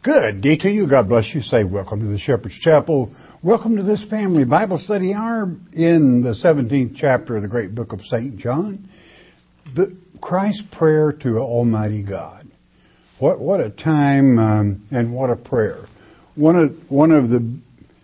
Good day to you. God bless you. Say welcome to the Shepherd's Chapel. Welcome to this family Bible study hour in the 17th chapter of the great book of St. John. The Christ's prayer to Almighty God. What a time and what a prayer. One of the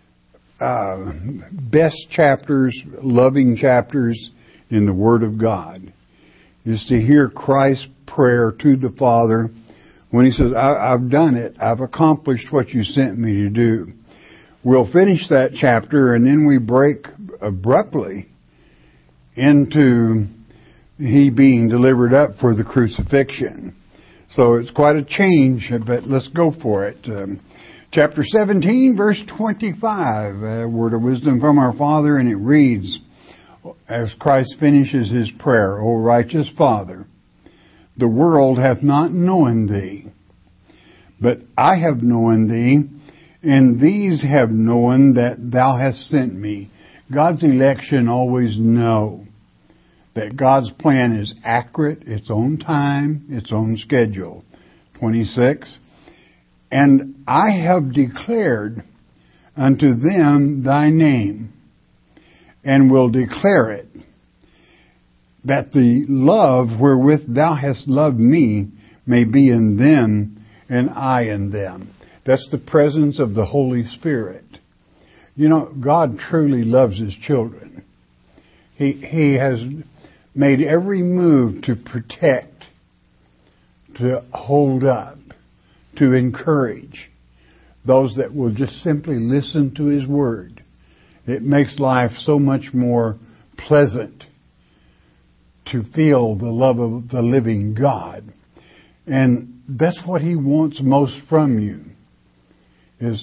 best chapters, loving chapters in the Word of God is to hear Christ's prayer to the Father when He says, I've done it. I've accomplished what you sent me to do. We'll finish that chapter and then we break abruptly into He being delivered up for the crucifixion. So it's quite a change, but let's go for it. Chapter 17, verse 25, a word of wisdom from our Father, and it reads, as Christ finishes His prayer, O righteous Father, the world hath not known Thee, but I have known Thee, and these have known that Thou hast sent me. God's election always know that God's plan is accurate, its own time, its own schedule. 26, and I have declared unto them Thy name, and will declare it, that the love wherewith Thou hast loved me may be in them, and I in them. That's the presence of the Holy Spirit. You know, God truly loves His children. He has made every move to protect, to hold up, to encourage those that will just simply listen to His Word. It makes life so much more pleasant to feel the love of the living God. And that's what He wants most from you. Is,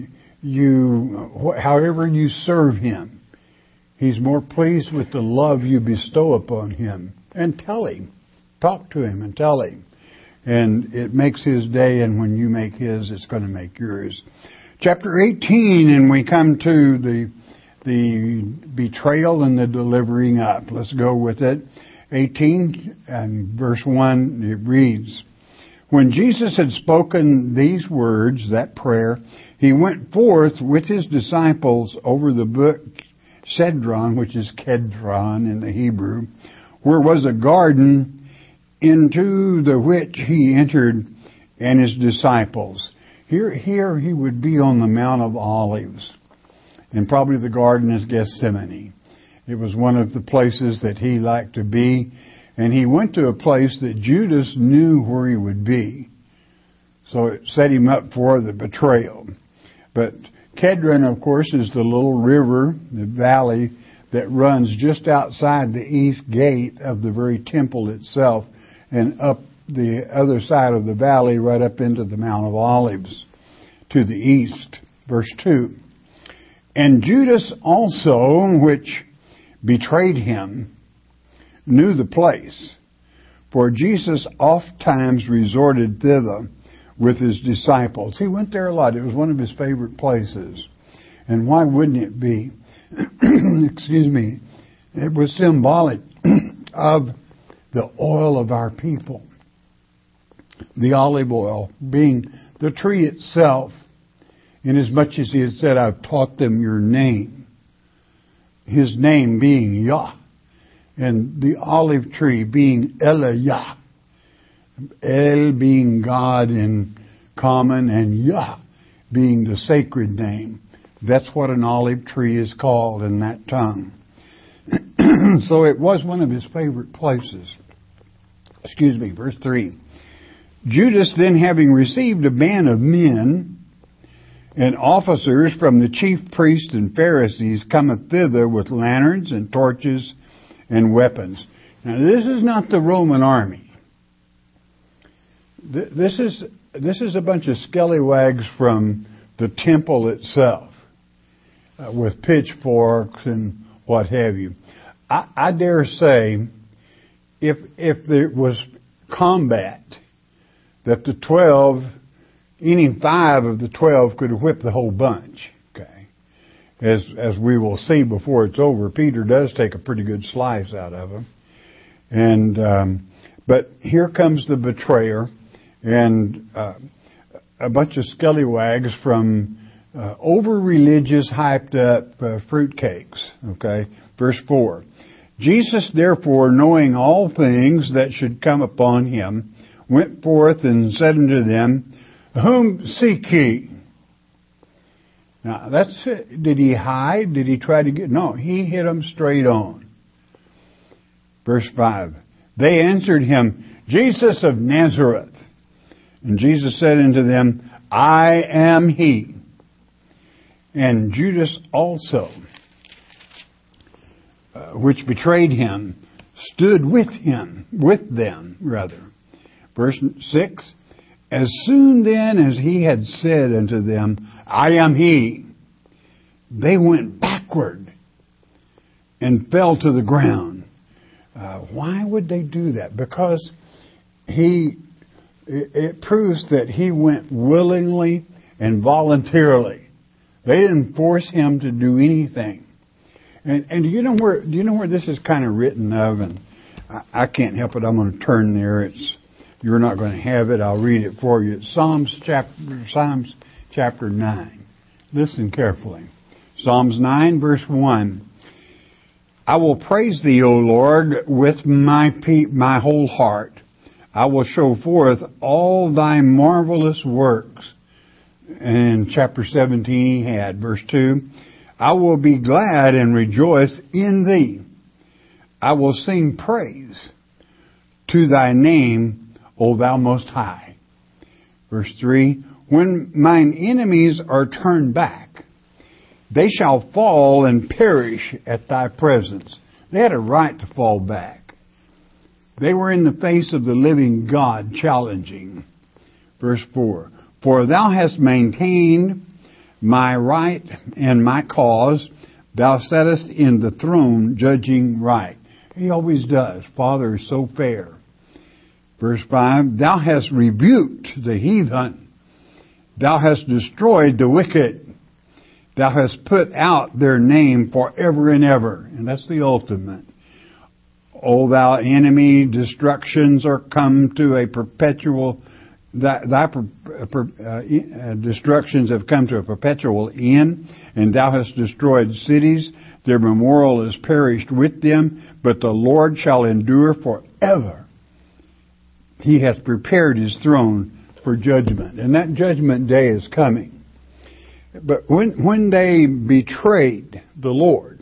however you serve Him, He's more pleased with the love you bestow upon Him. And tell Him. Talk to Him and tell Him. And it makes His day, and when you make His, it's going to make yours. Chapter 18, and we come to the betrayal and the delivering up. Let's go with it. 18 and verse 1, it reads, when Jesus had spoken these words, that prayer, He went forth with His disciples over the brook Cedron, which is Kedron in the Hebrew, where was a garden, into the which He entered and His disciples. Here He would be on the Mount of Olives, and probably the garden is Gethsemane. It was one of the places that He liked to be, and He went to a place that Judas knew where He would be. So it set Him up for the betrayal. But Kedron, of course, is the little river, the valley, that runs just outside the east gate of the very temple itself and up the other side of the valley right up into the Mount of Olives to the east. Verse 2. And Judas also, which betrayed Him, knew the place, for Jesus oft times resorted thither with His disciples. He went there a lot. It was one of His favorite places. And why wouldn't it be? Excuse me. It was symbolic of the oil of our people. The olive oil being the tree itself, inasmuch as He had said, I've taught them your name. His name being Yah. And the olive tree being Elah. El being God in common, and Yah being the sacred name. That's what an olive tree is called in that tongue. So it was one of His favorite places. Excuse me, verse 3. Judas then, having received a band of men and officers from the chief priests and Pharisees, cometh thither with lanterns and torches and weapons. Now this is not the Roman army. This is a bunch of scallywags from the temple itself, with pitchforks and what have you. I dare say, if there was combat, that the 12, any 5 of the 12 could whip the whole bunch. Okay, as we will see before it's over, Peter does take a pretty good slice out of them. And but here comes the betrayer, and a bunch of scallywags from over-religious, hyped-up fruitcakes. Okay, verse 4. Jesus, therefore, knowing all things that should come upon him, went forth and said unto them, Whom seek ye? Now, that's it. Did he hide? Did he try to get... No, he hit them straight on. Verse 5. They answered him, Jesus of Nazareth. And Jesus said unto them, I am he. And Judas also, which betrayed him, stood with them. Verse 6, As soon then as he had said unto them, I am he, they went backward and fell to the ground. Why would they do that? Because it proves that he went willingly and voluntarily. They didn't force him to do anything. And do you know where this is kind of written of? And I can't help it. I'm going to turn there. You're not going to have it. I'll read it for you. It's Psalms chapter 9. Listen carefully. Psalms 9 verse 1. I will praise thee, O Lord, with my whole heart. I will show forth all thy marvelous works. And in chapter 17 he had, verse 2, I will be glad and rejoice in thee. I will sing praise to thy name, O thou most high. Verse 3, when mine enemies are turned back, they shall fall and perish at thy presence. They had a right to fall back. They were in the face of the living God challenging. Verse 4, for thou hast maintained my right and my cause. Thou sattest in the throne judging right. He always does. Father is so fair. Verse 5, thou hast rebuked the heathen. Thou hast destroyed the wicked. Thou hast put out their name forever and ever. And that's the ultimate. O thou enemy, destructions are come to a perpetual... Thy destructions have come to a perpetual end, and thou hast destroyed cities. Their memorial is perished with them, but the Lord shall endure forever. He hath prepared his throne for judgment, and that judgment day is coming. But when they betrayed the Lord,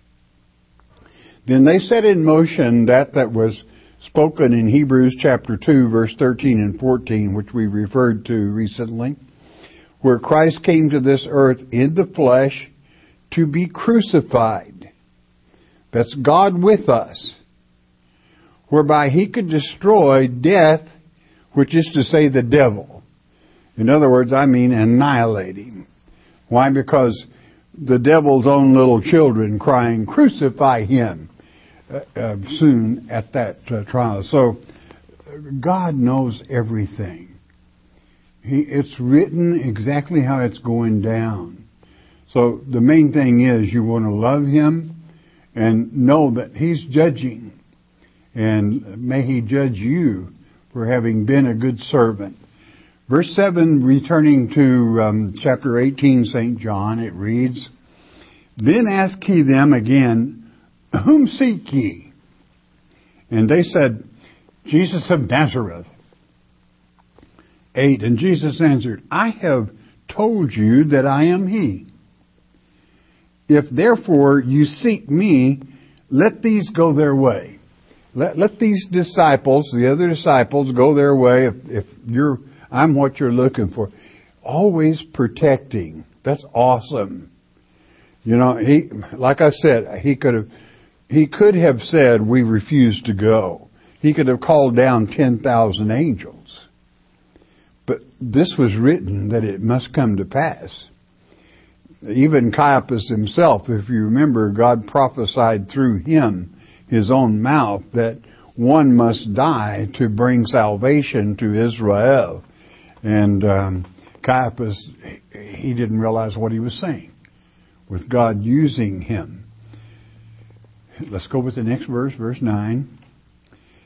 then they set in motion that was spoken in Hebrews chapter 2, verse 13 and 14, which we referred to recently, where Christ came to this earth in the flesh to be crucified. That's God with us, whereby he could destroy death, which is to say the devil. In other words, annihilate him. Why? Because the devil's own little children crying, crucify him, soon at that trial. So God knows everything. It's written exactly how it's going down. So the main thing is you want to love him and know that he's judging. And may he judge you for having been a good servant. Verse 7, returning to chapter 18, St. John, it reads, Then asked he them again, Whom seek ye? And they said, Jesus of Nazareth. 8, and Jesus answered, I have told you that I am he. If therefore you seek me, let these go their way. Let these disciples, the other disciples, go their way. If I'm what you're looking for. Always protecting. That's awesome. Like I said, he could have said, we refuse to go. He could have called down 10,000 angels. But this was written that it must come to pass. Even Caiaphas himself, if you remember, God prophesied through him, his own mouth, that one must die to bring salvation to Israel. And Caiaphas, he didn't realize what he was saying, with God using him. Let's go with the next verse, verse 9.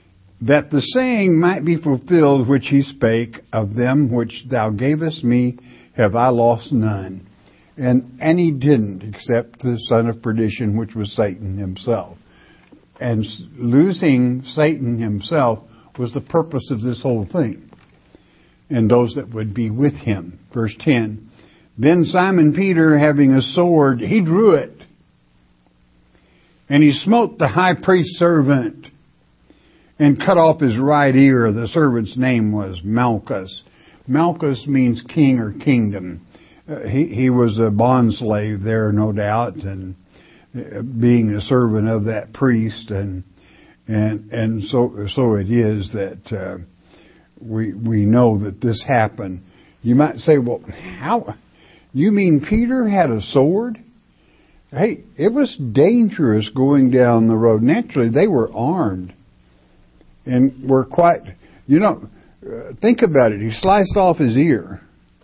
that the saying might be fulfilled which he spake, of them which thou gavest me have I lost none. And he didn't, except the son of perdition, which was Satan himself. And losing Satan himself was the purpose of this whole thing, and those that would be with him. Verse 10, then Simon Peter, having a sword, he drew it, and he smote the high priest's servant, and cut off his right ear. The servant's name was Malchus. Malchus means king or kingdom. He was a bondslave there, no doubt, and being a servant of that priest, and so it is that we know that this happened. You might say, well, how? You mean Peter had a sword? Hey, it was dangerous going down the road. Naturally, they were armed and were quite, think about it. He sliced off his ear.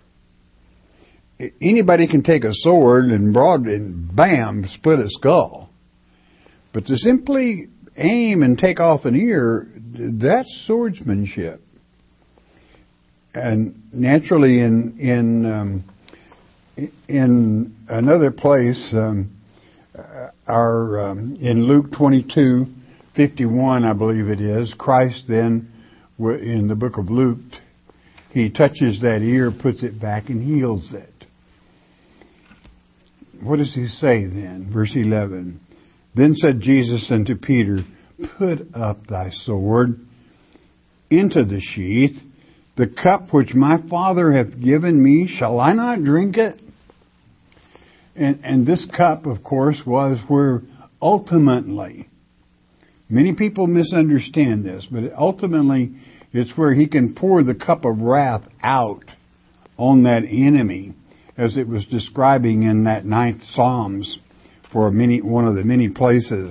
Anybody can take a sword and bam, split a skull. But to simply aim and take off an ear, that's swordsmanship. And naturally, in another place, in Luke 22:51, I believe it is, Christ then, in the book of Luke, he touches that ear, puts it back, and heals it. What does he say then? Verse 11. Then said Jesus unto Peter, put up thy sword into the sheath. The cup which my Father hath given me, shall I not drink it? And this cup, of course, was where ultimately, many people misunderstand this, but ultimately it's where he can pour the cup of wrath out on that enemy, as it was describing in that 9th Psalms, for one of the many places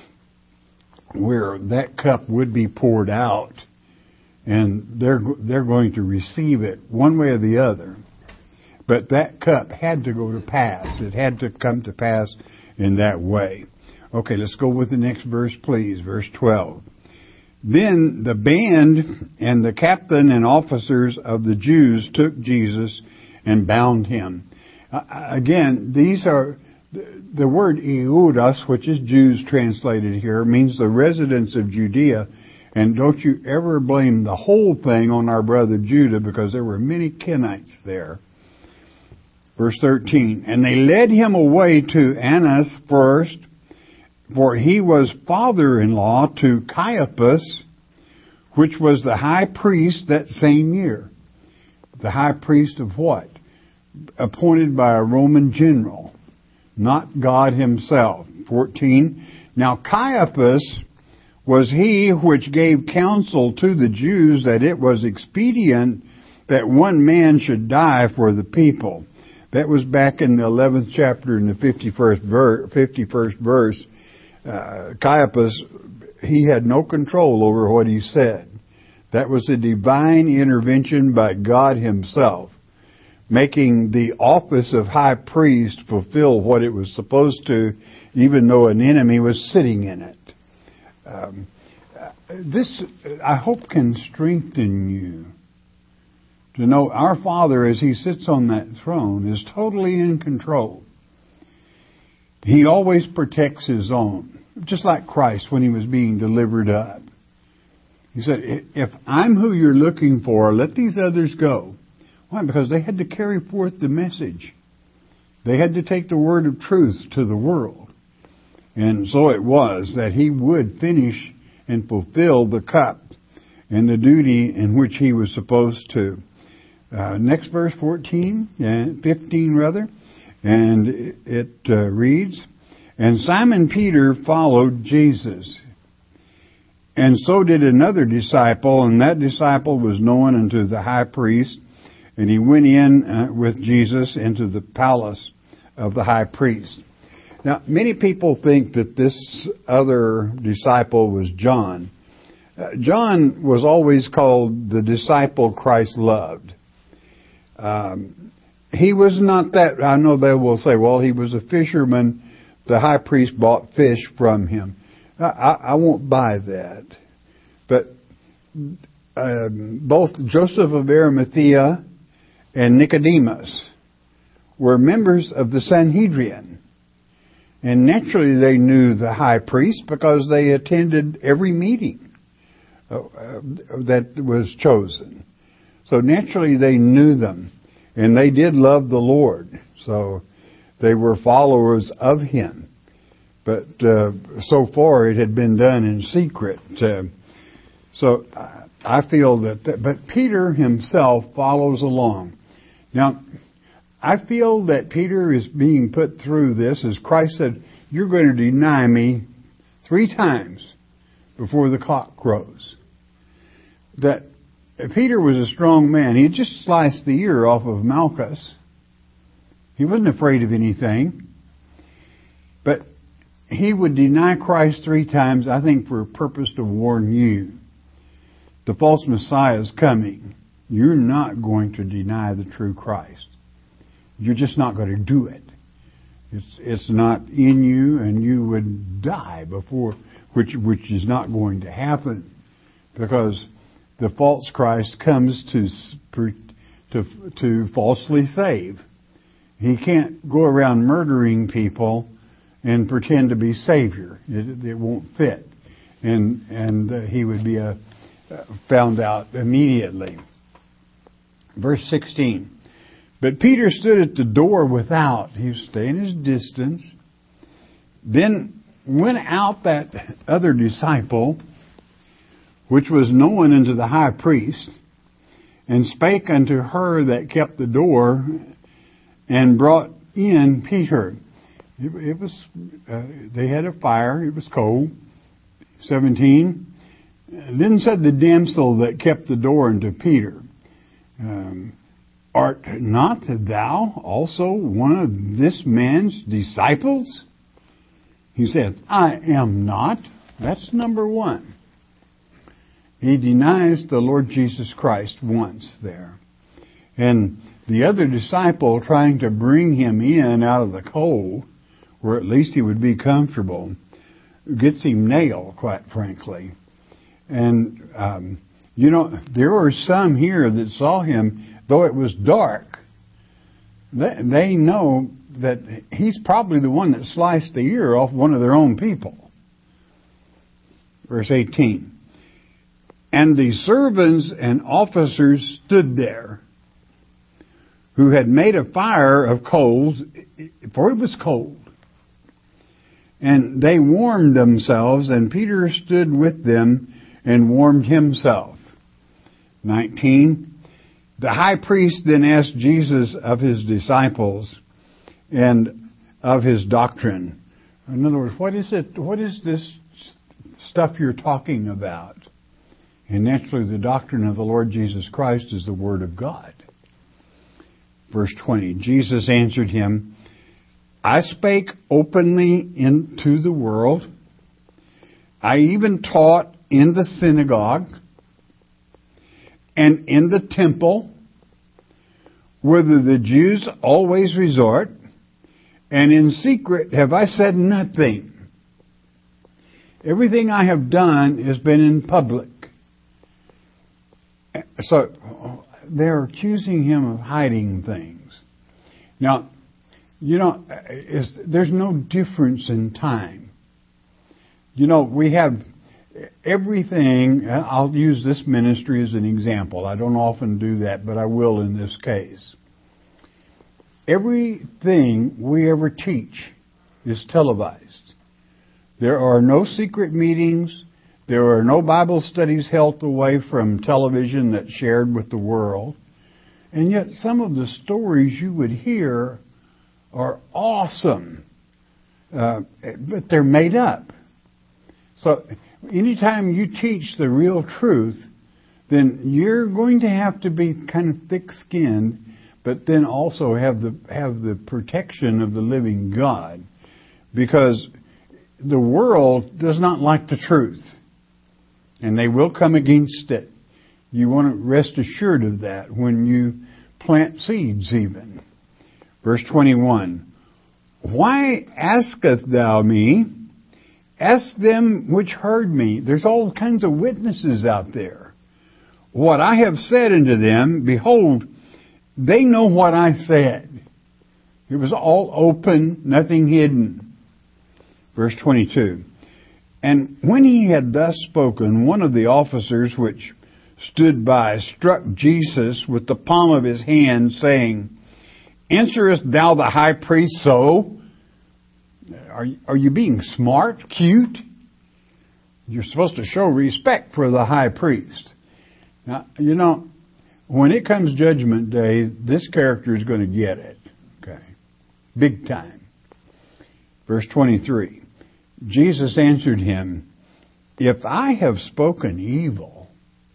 where that cup would be poured out, and they're going to receive it one way or the other. But that cup had to go to pass. It had to come to pass in that way. Okay, let's go with the next verse, please. Verse 12. Then the band and the captain and officers of the Jews took Jesus and bound him. Again, these are the word Iudas, which is Jews translated here, means the residents of Judea. And don't you ever blame the whole thing on our brother Judah, because there were many Kenites there. Verse 13, and they led him away to Annas first, for he was father-in-law to Caiaphas, which was the high priest that same year. The high priest of what? Appointed by a Roman general, not God himself. 14, now Caiaphas was he which gave counsel to the Jews that it was expedient that one man should die for the people. That was back in the 11th chapter in the 51st verse. Caiaphas, he had no control over what he said. That was a divine intervention by God himself, making the office of high priest fulfill what it was supposed to, even though an enemy was sitting in it. This, I hope, can strengthen you to know our Father, as he sits on that throne, is totally in control. He always protects his own, just like Christ when he was being delivered up. He said, if I'm who you're looking for, let these others go. Why? Because they had to carry forth the message. They had to take the word of truth to the world. And so it was that he would finish and fulfill the cup and the duty in which he was supposed to. Next verse, 15 rather, and it reads, and Simon Peter followed Jesus, and so did another disciple, and that disciple was known unto the high priest, and he went in with Jesus into the palace of the high priest. Now, many people think that this other disciple was John. John was always called the disciple Christ loved. He was not that. I know they will say, well, he was a fisherman. The high priest bought fish from him. I won't buy that. But both Joseph of Arimathea and Nicodemus were members of the Sanhedrin. And naturally they knew the high priest because they attended every meeting that was chosen. So naturally they knew them. And they did love the Lord. So they were followers of Him. But so far it had been done in secret. So I feel that, but Peter himself follows along. Now, I feel that Peter is being put through this as Christ said, you're going to deny me 3 times before the cock crows. That Peter was a strong man. He had just sliced the ear off of Malchus. He wasn't afraid of anything. But he would deny Christ 3 times, I think, for a purpose to warn you. The false Messiah is coming. You're not going to deny the true Christ. You're just not going to do it. It's not in you, and you would die before, which is not going to happen, because the false Christ comes to falsely save. He can't go around murdering people and pretend to be Savior. It won't fit, and he would be found out immediately. Verse 16. But Peter stood at the door without. He was staying his distance. Then went out that other disciple, which was known unto the high priest, and spake unto her that kept the door, and brought in Peter. It was they had a fire. It was cold. 17. Then said the damsel that kept the door unto Peter, art not thou also one of this man's disciples? He said, I am not. That's number 1. He denies the Lord Jesus Christ once there. And the other disciple, trying to bring him in out of the cold, where at least he would be comfortable, gets him nailed, quite frankly. And, there were some here that saw him, though it was dark. They know that he's probably the one that sliced the ear off one of their own people. Verse 18. And the servants and officers stood there, who had made a fire of coals, for it was cold. And they warmed themselves, and Peter stood with them and warmed himself. 19. The high priest then asked Jesus of his disciples and of his doctrine. In other words, what is it? What is this stuff you're talking about? And naturally, the doctrine of the Lord Jesus Christ is the Word of God. Verse 20. Jesus answered him, I spake openly into the world. I even taught in the synagogue and in the temple, whither the Jews always resort, and in secret have I said nothing. Everything I have done has been in public. So they're accusing him of hiding things. Now, there's no difference in time. We have everything. I'll use this ministry as an example. I don't often do that, but I will in this case. Everything we ever teach is televised. There are no secret meetings. There are no Bible studies held away from television that's shared with the world. And yet some of the stories you would hear are awesome, but they're made up. So anytime you teach the real truth, then you're going to have to be kind of thick-skinned, but then also have the protection of the living God, because the world does not like the truth, and they will come against it. You want to rest assured of that when you plant seeds even. Verse 21, why askest thou me? Ask them which heard me. There's all kinds of witnesses out there. what I have said unto them, behold, they know what I said. It was all open, nothing hidden. Verse 22. And when he had thus spoken, one of the officers which stood by struck Jesus with the palm of his hand, saying, Answerest thou the high priest so? Are you being smart, cute? You're supposed to show respect for the high priest. Now, when it comes Judgment Day, this character is going to get it. Okay. Big time. Verse 23. Jesus answered him, If I have spoken evil,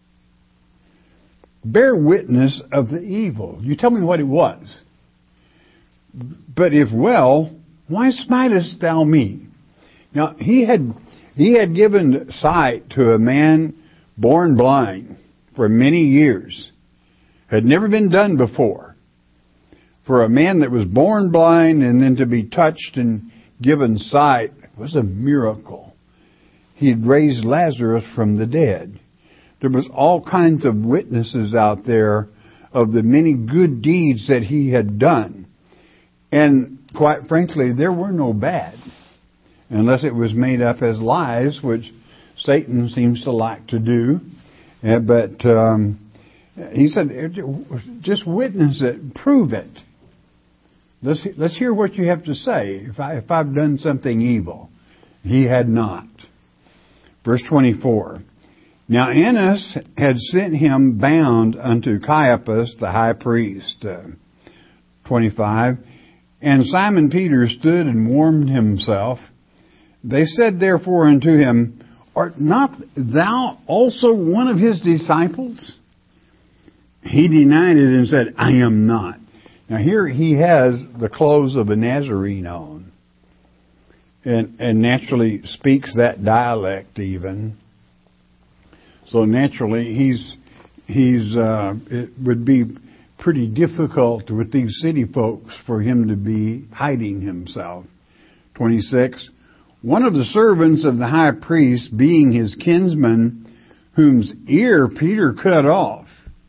bear witness of the evil. You tell me what it was. But if well, why smitest thou me? Now, he had given sight to a man born blind for many years. Had never been done before. For a man that was born blind and then to be touched and given sight was a miracle. He had raised Lazarus from the dead. There was all kinds of witnesses out there of the many good deeds that he had done. And quite frankly, there were no bad. Unless it was made up as lies, which Satan seems to like to do. But he said, just witness it, prove it. Let's hear what you have to say if I've done something evil. He had not. Verse 24. Now Annas had sent him bound unto Caiaphas the high priest. 25. And Simon Peter stood and warmed himself. They said therefore unto him, Art not thou also one of his disciples? He denied it and said, I am not. Now here he has the clothes of a Nazarene on. And naturally speaks that dialect even. So naturally it would be pretty difficult with these city folks for him to be hiding himself. 26. One of the servants of the high priest, being his kinsman, whose ear Peter cut off,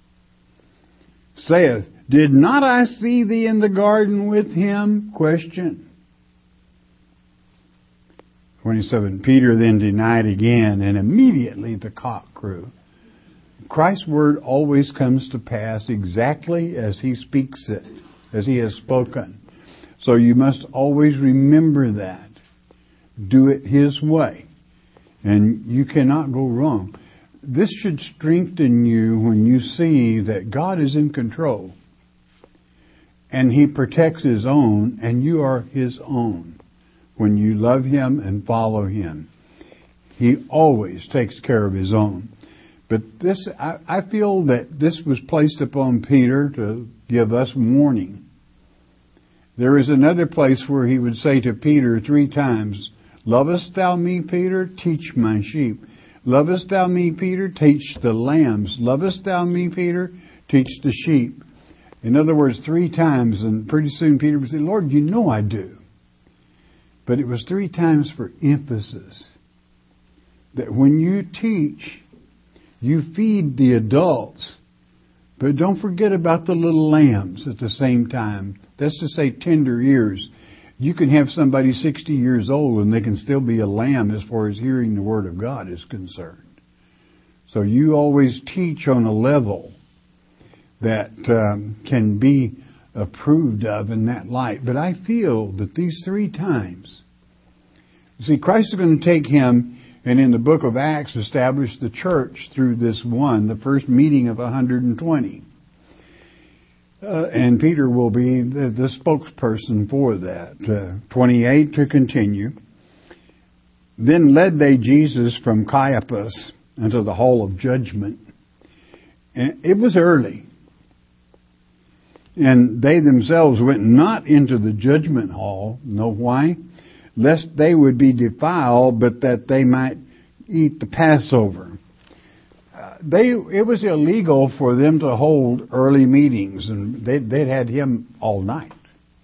saith, Did not I see thee in the garden with him? Question. 27. Peter then denied again, and immediately the cock crew. Christ's word always comes to pass exactly as he speaks it, as he has spoken. So you must always remember that. Do it his way. And you cannot go wrong. This should strengthen you when you see that God is in control. And he protects his own, and you are his own. When you love him and follow him, he always takes care of his own. But this, I feel that this was placed upon Peter to give us warning. There is another place where he would say to Peter 3 times, Lovest thou me, Peter? Teach my sheep. Lovest thou me, Peter? Teach the lambs. Lovest thou me, Peter? Teach the sheep. In other words, 3 times, and pretty soon Peter would say, Lord, you know I do. But it was 3 times for emphasis. That when you teach, you feed the adults. But don't forget about the little lambs at the same time. That's to say tender ears. You can have somebody 60 years old and they can still be a lamb as far as hearing the Word of God is concerned. So you always teach on a level that can be approved of in that light. But I feel that these 3 times, see, Christ is going to take him and in the book of Acts establish the church through this one, the first meeting of 120. And Peter will be the spokesperson for that. 28 to continue. Then led they Jesus from Caiaphas unto the hall of judgment. And it was early. And they themselves went not into the judgment hall. Know why? Lest they would be defiled, but that they might eat the Passover. It was illegal for them to hold early meetings, and they'd had him all night.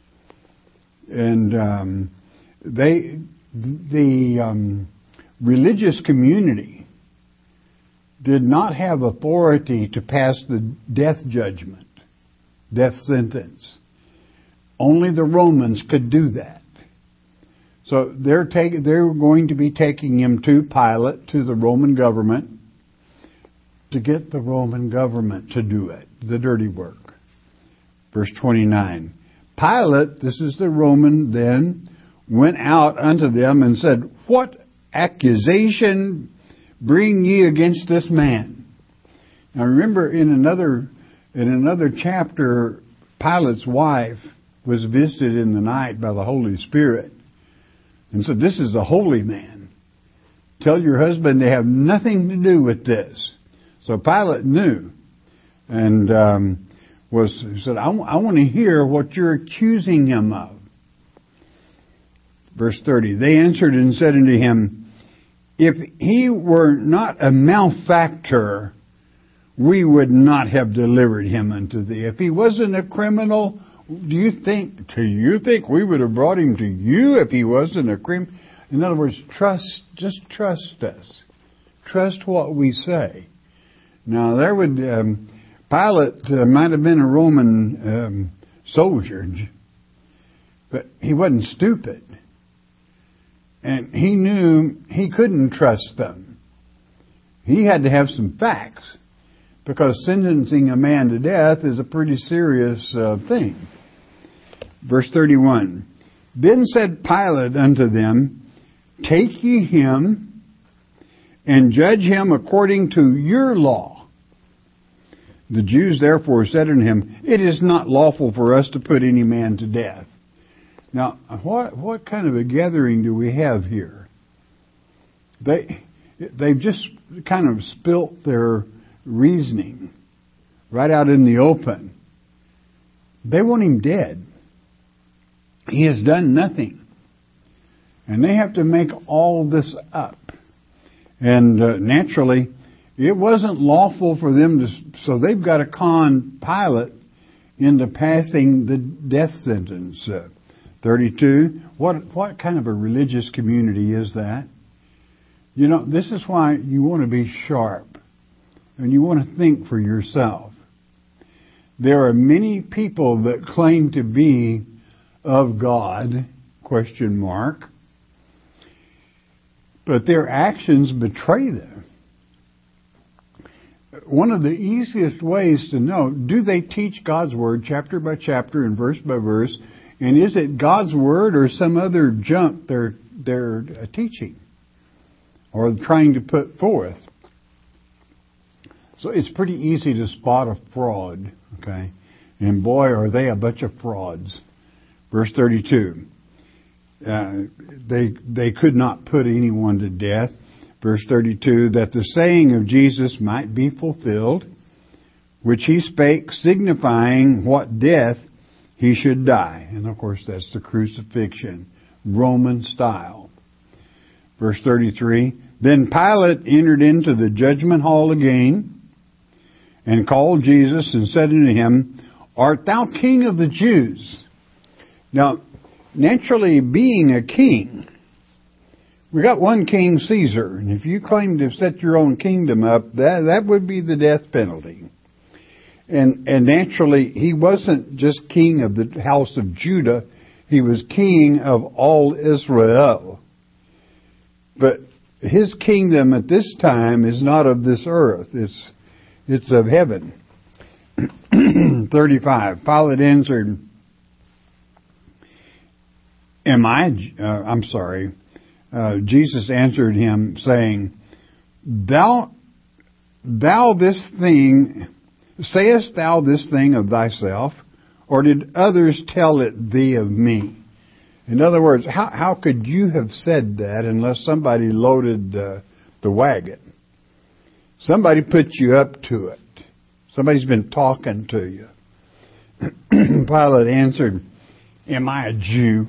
And the religious community did not have authority to pass the death judgment, death sentence. Only the Romans could do that. So they're going to be taking him to Pilate, to the Roman government, to get the Roman government to do it, the dirty work. Verse 29. Pilate, this is the Roman then, went out unto them and said, What accusation bring ye against this man? Now remember, in another chapter, Pilate's wife was visited in the night by the Holy Spirit and said, This is a holy man. Tell your husband to have nothing to do with this. So Pilate knew and said, I want to hear what you're accusing him of. Verse 30, they answered and said unto him, If he were not a malefactor, we would not have delivered him unto thee. If he wasn't a criminal, do you think we would have brought him to you if he wasn't a criminal? In other words, just trust us. Trust what we say. Now, Pilate might have been a Roman soldier, but he wasn't stupid. And he knew he couldn't trust them. He had to have some facts, because sentencing a man to death is a pretty serious thing. Verse 31, Then said Pilate unto them, Take ye him, and judge him according to your law. The Jews therefore said unto him, It is not lawful for us to put any man to death. Now, what kind of a gathering do we have here? They've just kind of spilt their reasoning right out in the open. They want him dead. He has done nothing. And they have to make all this up. And naturally, it wasn't lawful for them to, so they've got to con Pilate into passing the death sentence. 32, what kind of a religious community is that? You know, this is why you want to be sharp and you want to think for yourself. There are many people that claim to be of God, ? But their actions betray them. One of the easiest ways to know, do they teach God's Word chapter by chapter and verse by verse? And is it God's Word or some other junk they're teaching or trying to put forth? So it's pretty easy to spot a fraud, okay? And boy, are they a bunch of frauds. Verse 32. They could not put anyone to death. Verse 32, that the saying of Jesus might be fulfilled, which he spake, signifying what death he should die. And of course, that's the crucifixion, Roman style. Verse 33, then Pilate entered into the judgment hall again, and called Jesus, and said unto him, Art thou king of the Jews? Now, naturally, being a king, we got one king, Caesar, and if you claim to set your own kingdom up, that would be the death penalty. And naturally, he wasn't just king of the house of Judah, he was king of all Israel. But his kingdom at this time is not of this earth, it's of heaven. 35, Pilate answered, Jesus answered him, saying, Thou this thing, sayest thou this thing of thyself, or did others tell it thee of me? In other words, how could you have said that unless somebody loaded the wagon? Somebody put you up to it. Somebody's been talking to you. Pilate answered, Am I a Jew?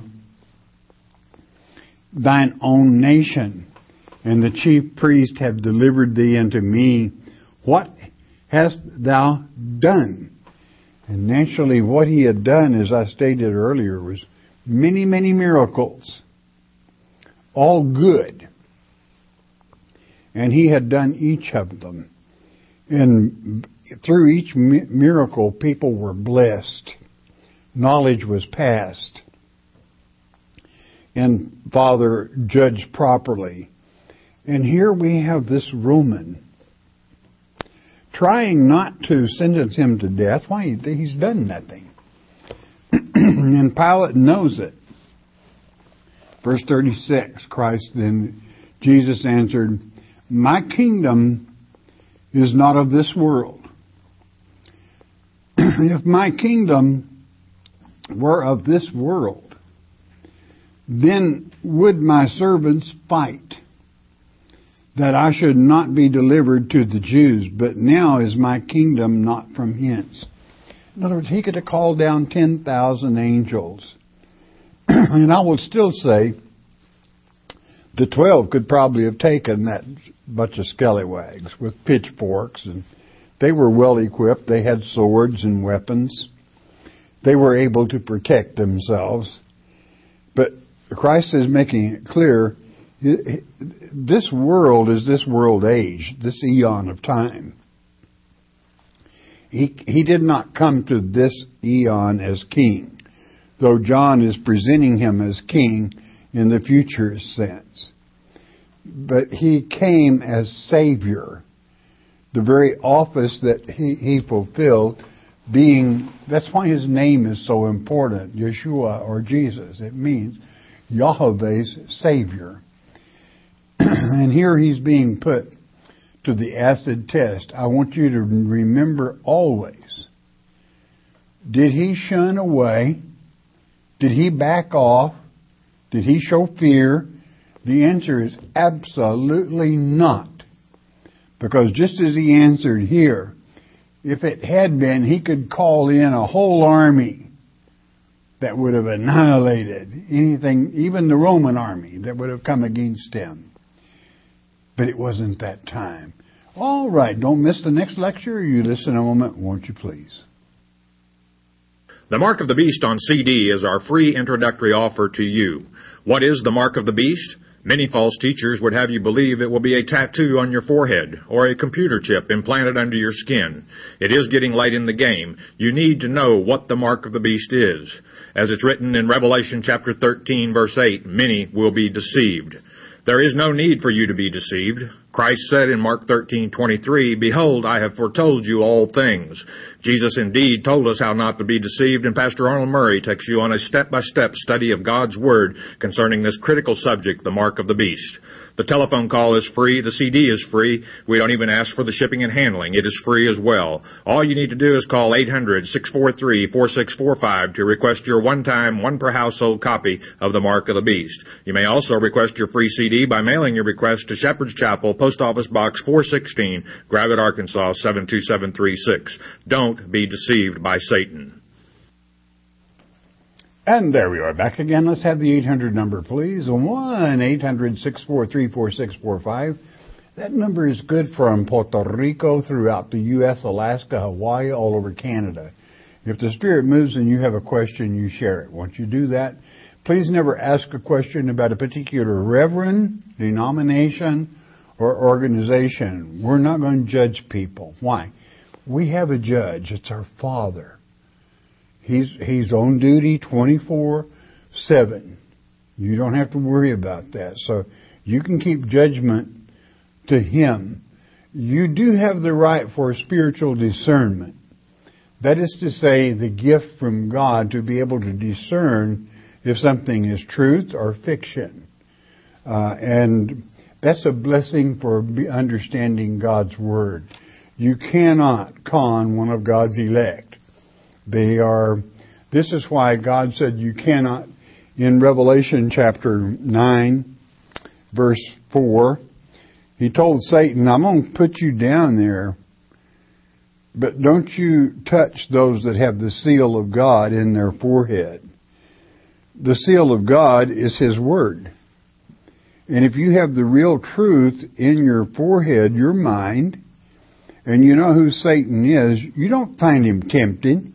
Thine own nation and the chief priest have delivered thee unto me. What hast thou done? And naturally what he had done, as I stated earlier, was many, many miracles. All good. And he had done each of them. And through each miracle, people were blessed. Knowledge was passed. And Father judged properly. And here we have this Roman trying not to sentence him to death. Why? He's done nothing. And Pilate knows it. Verse 36, Jesus answered, "My kingdom is not of this world. If my kingdom were of this world, then would my servants fight, that I should not be delivered to the Jews. But now is my kingdom not from hence." In other words, he could have called down 10,000 angels. And I will still say the 12 could probably have taken that bunch of scallywags with pitchforks, and they were well equipped. They had swords and weapons. They were able to protect themselves. But Christ is making it clear, this world is this world age, this eon of time. He did not come to this eon as king, though John is presenting him as king in the future sense. But he came as Savior, the very office that he fulfilled, that's why his name is so important, Yeshua or Jesus. It means Yahweh's Savior. And here he's being put to the acid test. I want you to remember always, did he shun away? Did he back off? Did he show fear? The answer is absolutely not. Because just as he answered here, if it had been, he could call in a whole army that would have annihilated anything, even the Roman army that would have come against him. But it wasn't that time. All right, don't miss the next lecture. You listen a moment, won't you please? The Mark of the Beast on CD is our free introductory offer to you. What is the Mark of the Beast? Many false teachers would have you believe it will be a tattoo on your forehead or a computer chip implanted under your skin. It is getting late in the game. You need to know what the Mark of the Beast is. As it's written in Revelation chapter 13, verse 8, many will be deceived. There is no need for you to be deceived. Christ said in Mark 13:23, "Behold, I have foretold you all things." Jesus indeed told us how not to be deceived, and Pastor Arnold Murray takes you on a step-by-step study of God's Word concerning this critical subject, the Mark of the Beast. The telephone call is free. The CD is free. We don't even ask for the shipping and handling. It is free as well. All you need to do is call 800-643-4645 to request your one-time, one-per-household copy of the Mark of the Beast. You may also request your free CD by mailing your request to Shepherd's Chapel, Post Office Box 416, Gravette, Arkansas 72736. Don't be deceived by Satan. And there we are, back again. Let's have the 800 number, please. 1-800-643-4645. That number is good from Puerto Rico, throughout the U.S., Alaska, Hawaii, all over Canada. If the Spirit moves and you have a question, you share it. Once you do that, please never ask a question about a particular reverend, denomination, or organization. We're not going to judge people. Why? We have a judge. It's our Father. He's on duty 24/7. You don't have to worry about that. So you can keep judgment to Him. You do have the right for spiritual discernment. That is to say, the gift from God to be able to discern if something is truth or fiction. And that's a blessing for understanding God's Word. You cannot con one of God's elect. This is why God said you cannot, in Revelation chapter 9, verse 4, He told Satan, I'm going to put you down there, but don't you touch those that have the seal of God in their forehead. The seal of God is His Word. And if you have the real truth in your forehead, your mind, and you know who Satan is, you don't find him tempting.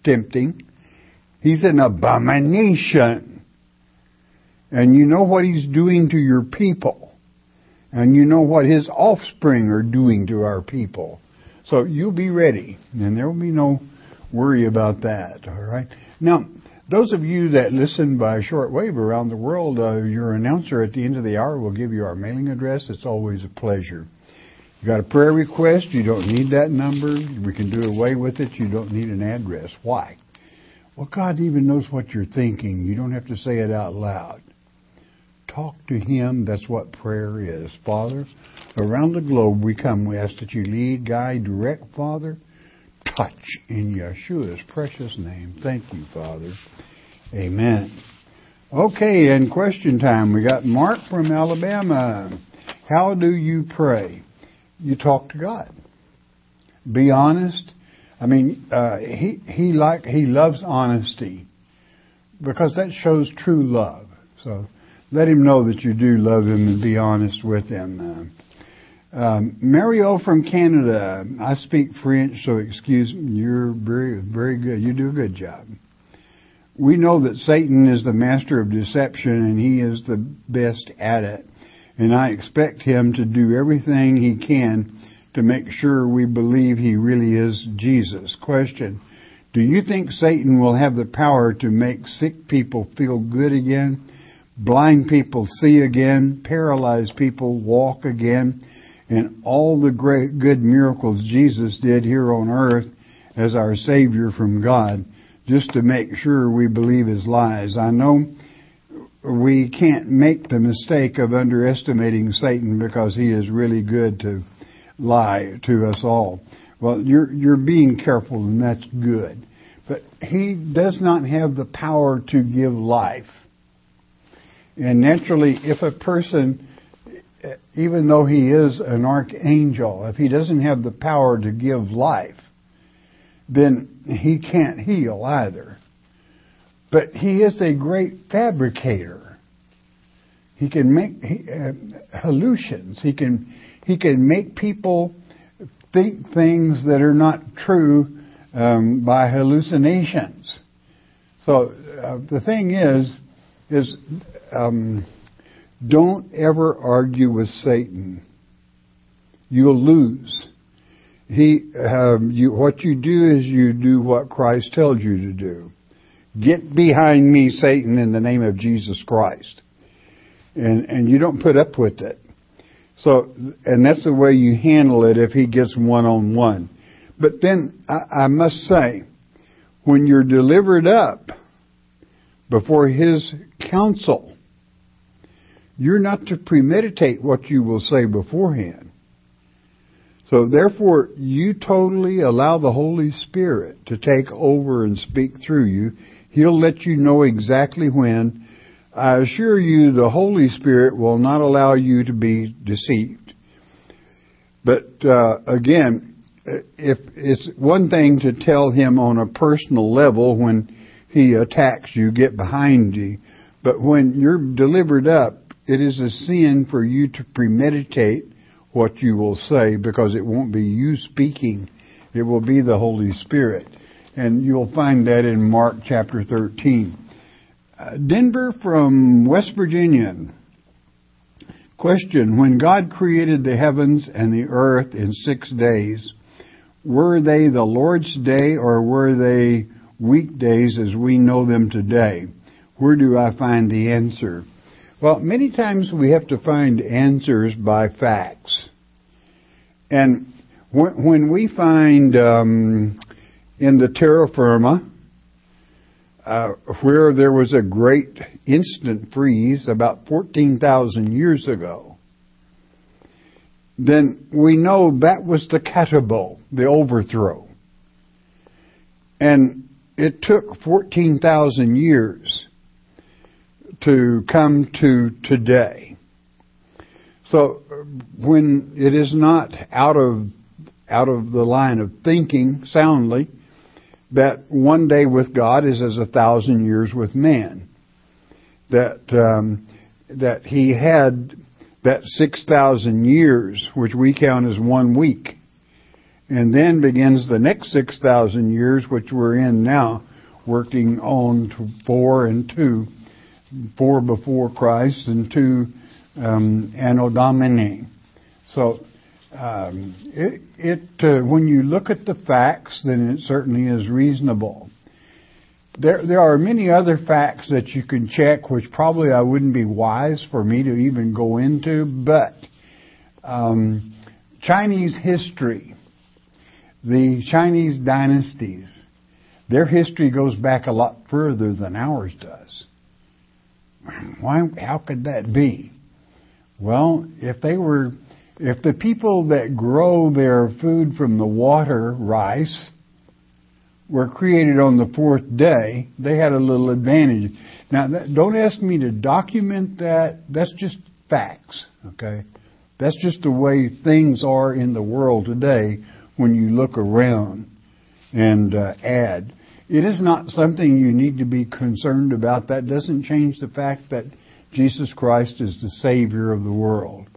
He's an abomination. And you know what he's doing to your people. And you know what his offspring are doing to our people. So you'll be ready, and there will be no worry about that, all right? Now, those of you that listen by shortwave around the world, your announcer at the end of the hour will give you our mailing address. It's always a pleasure. You got a prayer request, you don't need that number. We can do away with it. You don't need an address. Why? Well, God even knows what you're thinking. You don't have to say it out loud. Talk to Him. That's what prayer is. Father, around the globe we come. We ask that you lead, guide, direct, Father. Touch in Yeshua's precious name. Thank you, Father. Amen. Okay, and question time. We got Mark from Alabama. How do you pray? You talk to God. Be honest. I mean, he loves honesty because that shows true love. So let Him know that you do love Him and be honest with Him. Mario from Canada. I speak French, so excuse me. You're very, very good. You do a good job. We know that Satan is the master of deception, and he is the best at it. And I expect him to do everything he can to make sure we believe he really is Jesus. Question: do you think Satan will have the power to make sick people feel good again, blind people see again, paralyzed people walk again, and all the great good miracles Jesus did here on earth as our Savior from God, just to make sure we believe his lies? I know we can't make the mistake of underestimating Satan because he is really good to lie to us all. Well, you're being careful, and that's good. But he does not have the power to give life. And naturally, if a person, even though he is an archangel, if he doesn't have the power to give life, then he can't heal either. But he is a great fabricator. He can make hallucinations. He can make people think things that are not true by hallucinations. So the thing is don't ever argue with Satan. You'll lose. What you do is you do what Christ tells you to do. Get behind me, Satan, in the name of Jesus Christ. And you don't put up with it. So, and that's the way you handle it if he gets one-on-one. But then, I must say, when you're delivered up before his counsel, you're not to premeditate what you will say beforehand. So therefore, you totally allow the Holy Spirit to take over and speak through you. He'll let you know exactly when. I assure you, the Holy Spirit will not allow you to be deceived. But again, if it's one thing to tell him on a personal level when he attacks you, get behind you. But when you're delivered up, it is a sin for you to premeditate what you will say, because it won't be you speaking. It will be the Holy Spirit. And you'll find that in Mark chapter 13. Denver from West Virginia. Question: when God created the heavens and the earth in 6 days, were they the Lord's day or were they weekdays as we know them today? Where do I find the answer? Well, many times we have to find answers by facts. And when we find in the terra firma, where there was a great instant freeze about 14,000 years ago, then we know that was the katabo, the overthrow. And it took 14,000 years to come to today. So when it is not out of the line of thinking soundly, that one day with God is as 1,000 years with man. That he had that 6,000 years, which we count as 1 week. And then begins the next 6,000 years, which we're in now, working on to 4 and 2. 4 before Christ and 2 Anno Domini. So When you look at the facts, then it certainly is reasonable. There are many other facts that you can check, which probably I wouldn't be wise for me to even go into, but Chinese history, the Chinese dynasties, their history goes back a lot further than ours does. How could that be? Well, if the people that grow their food from the water, rice, were created on the fourth day, they had a little advantage. Now, don't ask me to document that. That's just facts, okay? That's just the way things are in the world today when you look around and add. It is not something you need to be concerned about. That doesn't change the fact that Jesus Christ is the Savior of the world.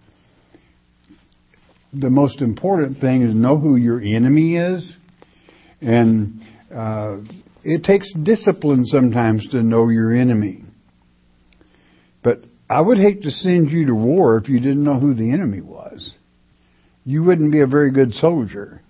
The most important thing is know who your enemy is, and it takes discipline sometimes to know your enemy. But I would hate to send you to war if you didn't know who the enemy was. You wouldn't be a very good soldier,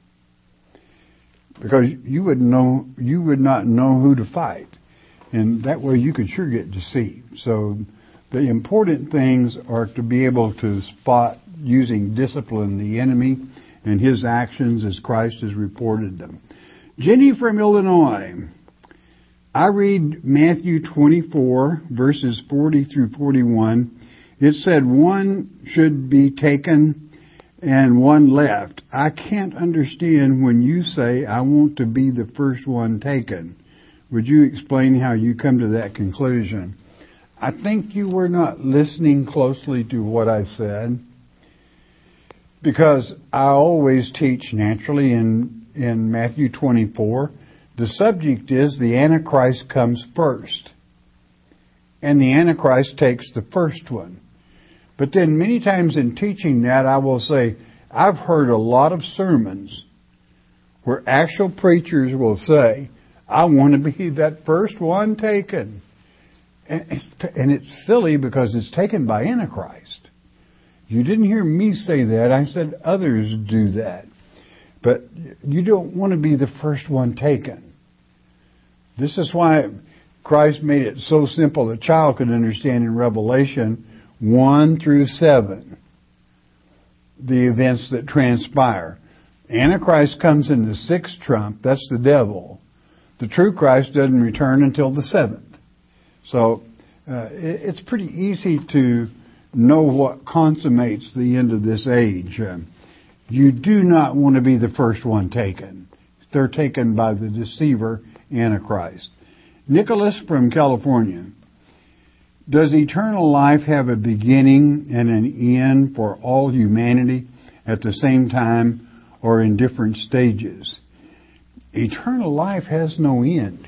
because you would not know who to fight, and that way you could sure get deceived. So the important things are to be able to spot, using discipline, the enemy and his actions as Christ has reported them. Jenny from Illinois. I read Matthew 24, verses 40 through 41. It said one should be taken and one left. I can't understand when you say, I want to be the first one taken. Would you explain how you come to that conclusion? I think you were not listening closely to what I said, because I always teach naturally in Matthew 24. The subject is the Antichrist comes first, and the Antichrist takes the first one. But then many times in teaching that, I will say, I've heard a lot of sermons where actual preachers will say, I want to be that first one taken. And it's silly because it's taken by Antichrist. You didn't hear me say that. I said others do that. But you don't want to be the first one taken. This is why Christ made it so simple a child could understand in Revelation 1 through 7, the events that transpire. Antichrist comes in the sixth trump. That's the devil. The true Christ doesn't return until the seventh. So it's pretty easy to know what consummates the end of this age. You do not want to be the first one taken. They're taken by the deceiver, Antichrist. Nicholas from California. Does eternal life have a beginning and an end for all humanity at the same time or in different stages? Eternal life has no end.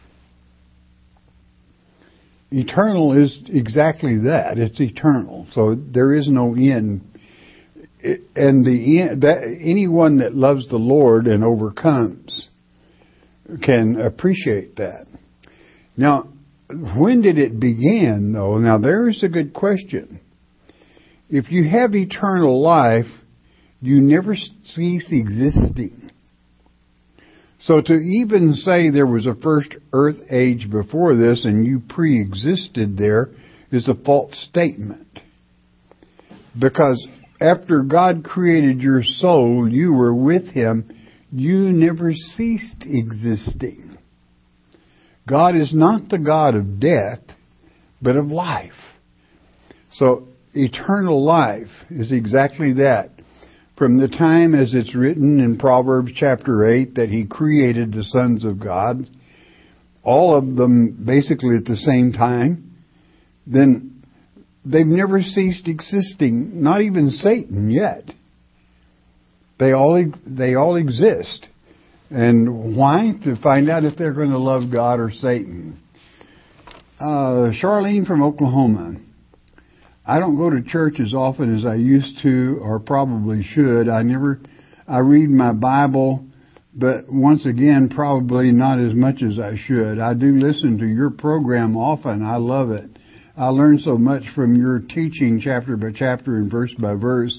Eternal is exactly that. It's eternal. So there is no end. And anyone that loves the Lord and overcomes can appreciate that. Now, when did it begin, though? Now, there is a good question. If you have eternal life, you never cease existing. So to even say there was a first earth age before this and you pre-existed there is a false statement. Because after God created your soul, you were with Him. You never ceased existing. God is not the God of death, but of life. So eternal life is exactly that. From the time, as it's written in Proverbs chapter 8, that He created the sons of God, all of them basically at the same time, then they've never ceased existing, not even Satan yet. They all exist. And why? To find out if they're going to love God or Satan. Charlene from Oklahoma. I don't go to church as often as I used to, or probably should. I read my Bible, but once again, probably not as much as I should. I do listen to your program often. I love it. I learn so much from your teaching chapter by chapter and verse by verse.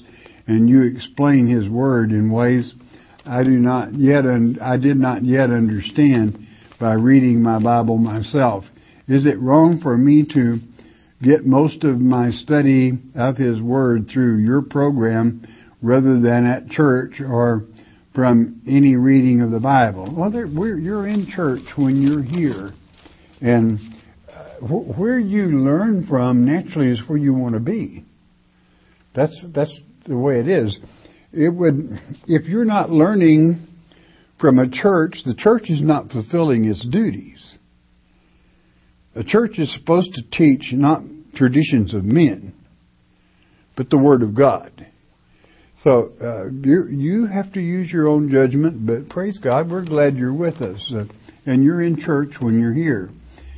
and you explain His Word in ways I did not yet understand by reading my Bible myself. Is it wrong for me to get most of my study of His Word through your program rather than at church or from any reading of the Bible? Well, you're in church when you're here. And where you learn from naturally is where you want to be. That's the way it is. If you're not learning from a church, the church is not fulfilling its duties. A church is supposed to teach not traditions of men, but the Word of God. So you have to use your own judgment, but praise God, we're glad you're with us. And you're in church when you're here.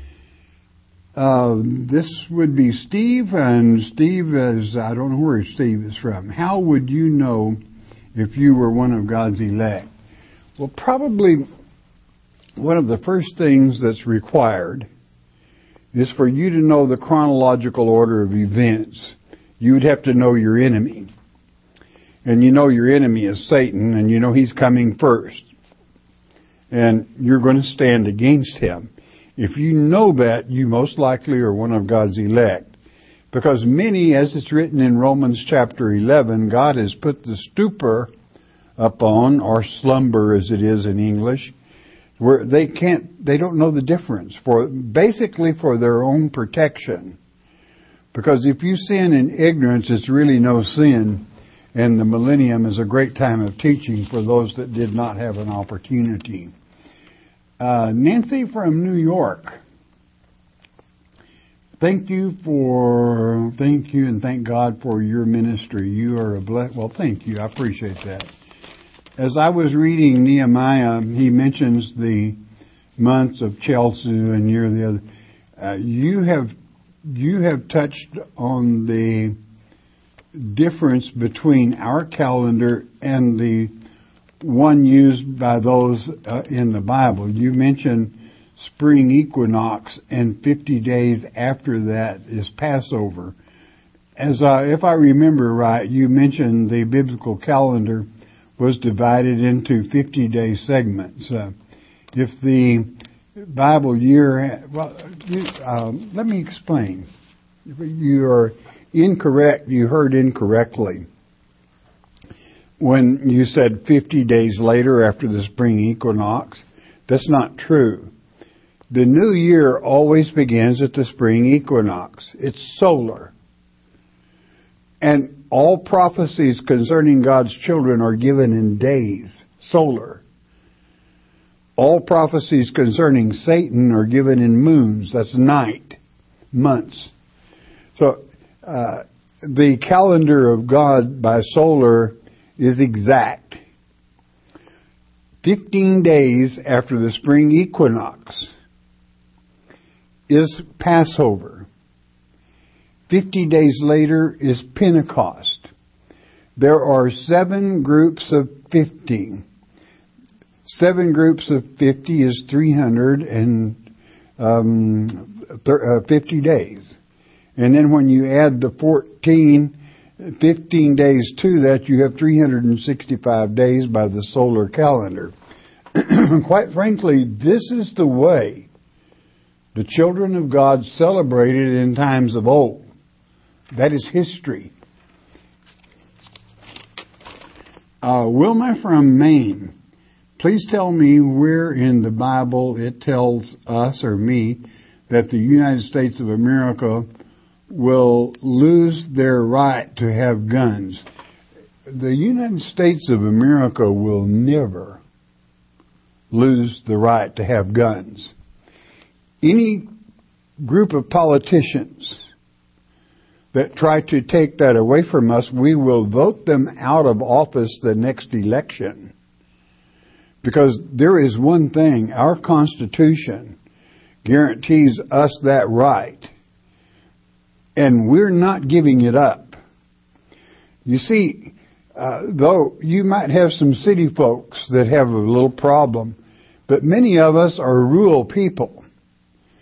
This would be Steve, and Steve is, I don't know where Steve is from. How would you know if you were one of God's elect? Well, probably one of the first things that's required is for you to know the chronological order of events. You would have to know your enemy. And you know your enemy is Satan, and you know he's coming first. And you're going to stand against him. If you know that, you most likely are one of God's elect. Because many, as it's written in Romans chapter 11, God has put the stupor upon, or slumber as it is in English, where they don't know the difference, basically for their own protection. Because if you sin in ignorance, it's really no sin. And the millennium is a great time of teaching for those that did not have an opportunity. Nancy from New York. Thank you and thank God for your ministry. You are a blessed. Well, thank you. I appreciate that. As I was reading Nehemiah, he mentions the months of Chelsea and year the other. You have touched on the difference between our calendar and the one used by those in the Bible. You mentioned spring equinox, and 50 days after that is Passover. If I remember right, you mentioned the biblical calendar was divided into 50-day segments. If the Bible year, let me explain. You are incorrect. You heard incorrectly when you said 50 days later after the spring equinox. That's not true. The new year always begins at the spring equinox. It's solar. And all prophecies concerning God's children are given in days, solar. All prophecies concerning Satan are given in moons, that's night, months. So the calendar of God by solar is exact. 15 days after the spring equinox is Passover. 50 days later is Pentecost. There are 7 groups of 50. 7 groups of 50 is 350 days. And then when you add the 15 days to that, you have 365 days by the solar calendar. Quite frankly, this is the way the children of God celebrated in times of old. That is history. Wilma from Maine, please tell me where in the Bible it tells us or me that the United States of America will lose their right to have guns. The United States of America will never lose the right to have guns. Any group of politicians that try to take that away from us, we will vote them out of office the next election. Because there is one thing, our Constitution guarantees us that right. And we're not giving it up. You see, though you might have some city folks that have a little problem, but many of us are rural people.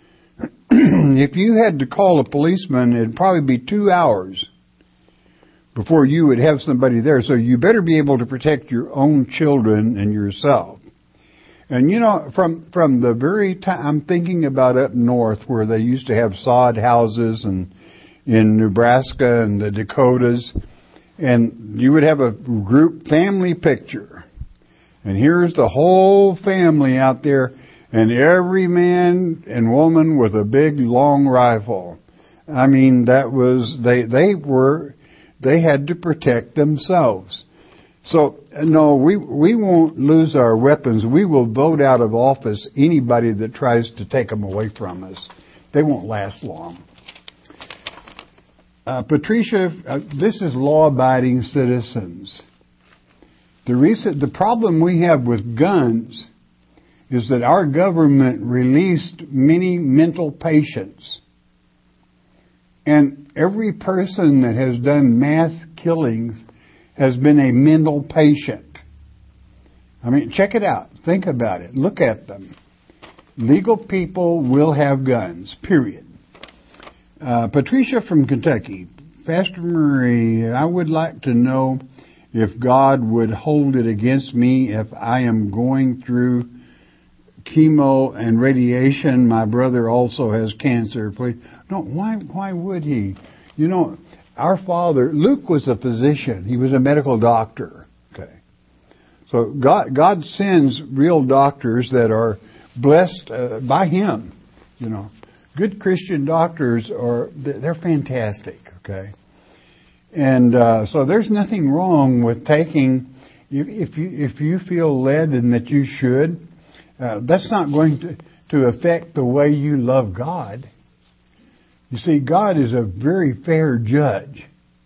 If you had to call a policeman, it'd probably be 2 hours before you would have somebody there. So you better be able to protect your own children and yourself. And you know, from the very time, I'm thinking about up north where they used to have sod houses, and in Nebraska and the Dakotas, and you would have a group family picture. And here's the whole family out there, and every man and woman with a big long rifle. I mean, that was, they had to protect themselves. So, no, we won't lose our weapons. We will vote out of office anybody that tries to take them away from us. They won't last long. Patricia, this is law-abiding citizens. The problem we have with guns is that our government released many mental patients. And every person that has done mass killings has been a mental patient. I mean, check it out. Think about it. Look at them. Legal people will have guns, period. Patricia from Kentucky. Pastor Murray, I would like to know if God would hold it against me if I am going through chemo and radiation. My brother also has cancer. Please. No, why would he? You know, our father, Luke was a physician. He was a medical doctor. Okay. So God sends real doctors that are blessed by him. You know, good Christian doctors they're fantastic. Okay. And so there's nothing wrong with taking, if you feel led and that you should, that's not going to affect the way you love God. You see, God is a very fair judge.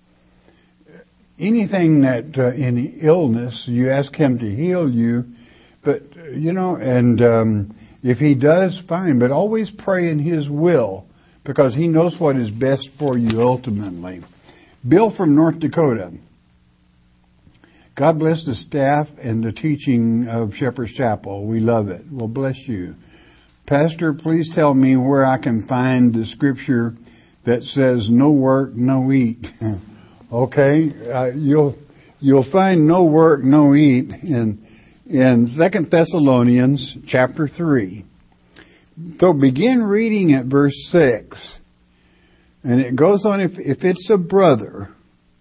Anything that, any illness, you ask him to heal you, but, you know, and if he does, fine, but always pray in his will, because he knows what is best for you ultimately. Bill from North Dakota. God bless the staff and the teaching of Shepherd's Chapel. We love it. Well, bless you. Pastor, please tell me where I can find the scripture that says no work, no eat. Okay, you'll find no work, no eat in 2 Thessalonians chapter 3. So begin reading at verse 6. And it goes on, if it's a brother,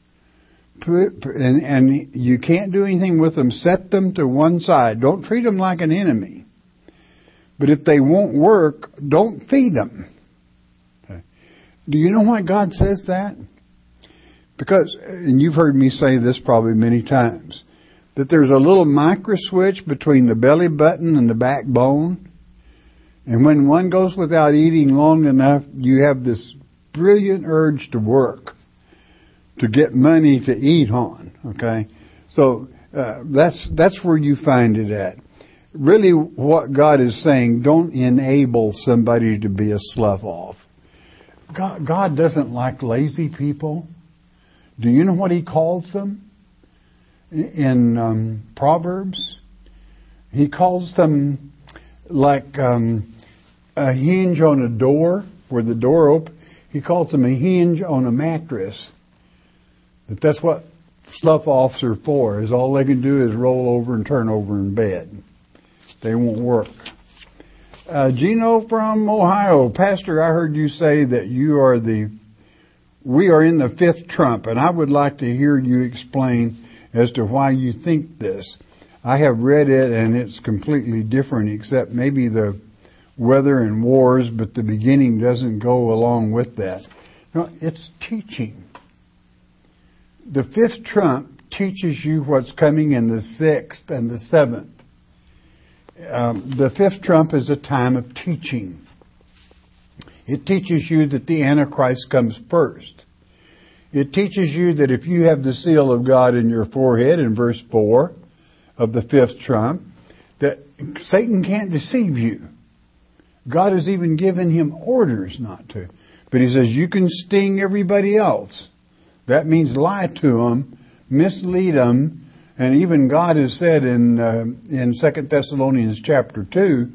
and you can't do anything with them, set them to one side. Don't treat them like an enemy. But if they won't work, don't feed them. Okay. Do you know why God says that? Because, and you've heard me say this probably many times, that there's a little micro switch between the belly button and the backbone. And when one goes without eating long enough, you have this brilliant urge to work, to get money to eat on. Okay, so that's where you find it at. Really, what God is saying, don't enable somebody to be a slough off. God doesn't like lazy people. Do you know what He calls them in Proverbs? He calls them like a hinge on a door, where the door opens. He calls them a hinge on a mattress. That's what slough offs are for, is all they can do is roll over and turn over in bed. They won't work. Gino from Ohio. Pastor, I heard you say that we are in the fifth trump, and I would like to hear you explain as to why you think this. I have read it, and it's completely different, except maybe the weather and wars, but the beginning doesn't go along with that. No, it's teaching. The fifth trump teaches you what's coming in the sixth and the seventh. The fifth trump is a time of teaching. It teaches you that the Antichrist comes first. It teaches you that if you have the seal of God in your forehead, in verse 4 of the fifth trump, that Satan can't deceive you. God has even given him orders not to. But he says you can sting everybody else. That means lie to them, mislead them. And even God has said in 2 Thessalonians chapter 2,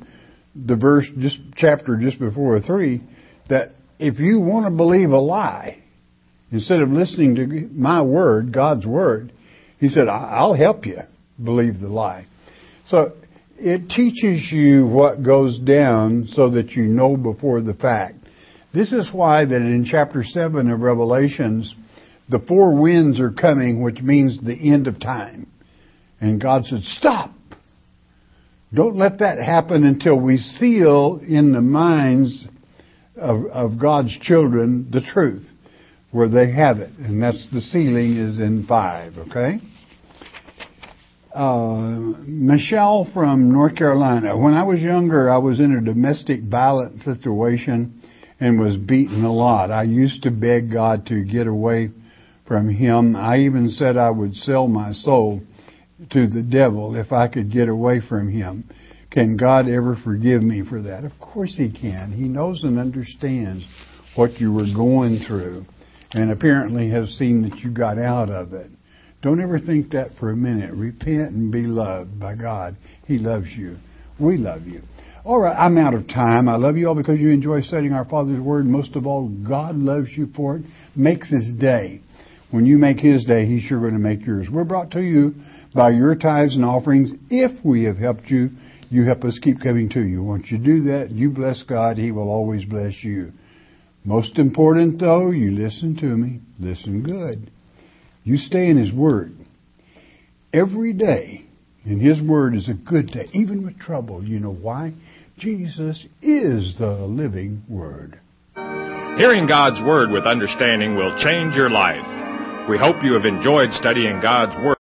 the chapter just before 3, that if you want to believe a lie, Instead of listening to my word, God's word, he said, I'll help you believe the lie. So it teaches you what goes down so that you know before the fact. This is why that in chapter 7 of Revelations, the four winds are coming, which means the end of time. And God said, stop. Don't let that happen until we seal in the minds of God's children the truth, where they have it. And that's the sealing is in 5, okay? Michelle from North Carolina. When I was younger, I was in a domestic violence situation and was beaten a lot. I used to beg God to get away from him. I even said I would sell my soul to the devil if I could get away from him. Can God ever forgive me for that? Of course He can. He knows and understands what you were going through and apparently has seen that you got out of it. Don't ever think that for a minute. Repent and be loved by God. He loves you. We love you. All right, I'm out of time. I love you all because you enjoy studying our Father's Word. Most of all, God loves you for it. Makes His day. When you make His day, He's sure going to make yours. We're brought to you by your tithes and offerings. If we have helped you, you help us keep coming to you. Once you do that, you bless God. He will always bless you. Most important, though, you listen to me. Listen good. You stay in His Word. Every day in His Word is a good day, even with trouble. You know why? Jesus is the living Word. Hearing God's Word with understanding will change your life. We hope you have enjoyed studying God's Word.